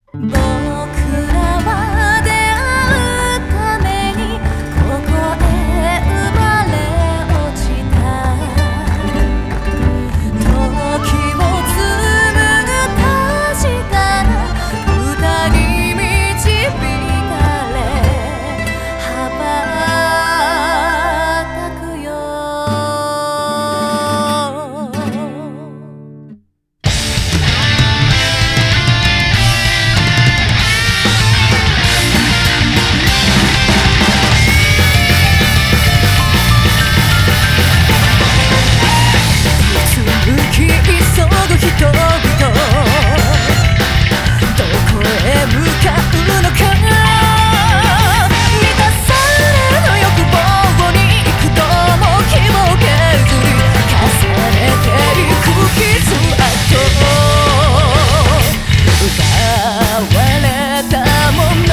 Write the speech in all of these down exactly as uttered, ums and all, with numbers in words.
僕らは出会うためにここへ生まれ落ちた。時を紡ぐ確かな歌に導かれ羽ばたくよ。急ぐ人々、どこへ向かうのか。満たされぬ欲望に幾度も希望削り重ねていく傷跡。奪われたもの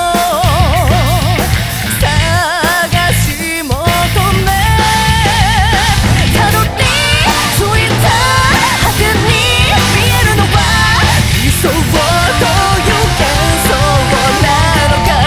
探し求めたどり着いた果てに見えるのは理想という幻想なのか。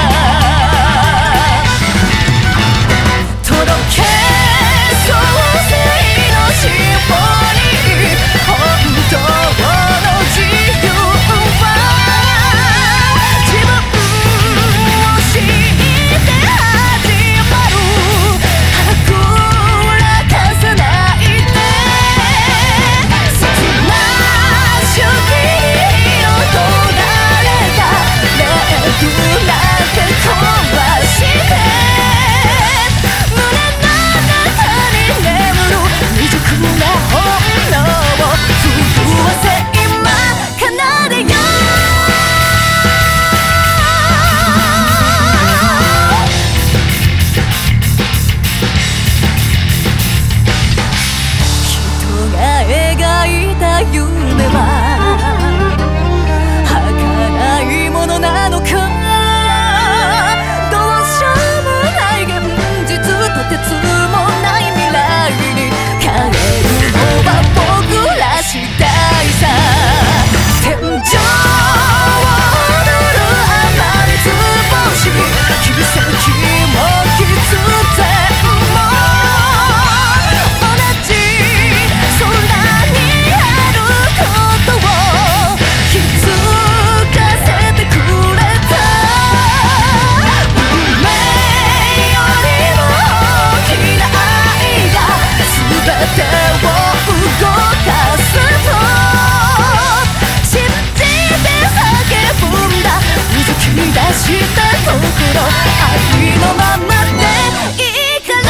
届け創世のしぼり本当の自由は自分を知って始まる。はぐらかさないで切な周期に踊られたレールなんて壊して胸の中に眠る未熟な本能を震わせ今奏でよう。人が描いた夢は儚いものなのか。どうしようもない現実とてつもない未来に変えるのは僕ら次第さ。天井を踊る甘い図星奇跡も必然も同じ空にあることを気づかせてくれた。運命よりも大きな愛が全てを動かすと信じて叫ぶんだ。うずき出した心ありのままでいいから。「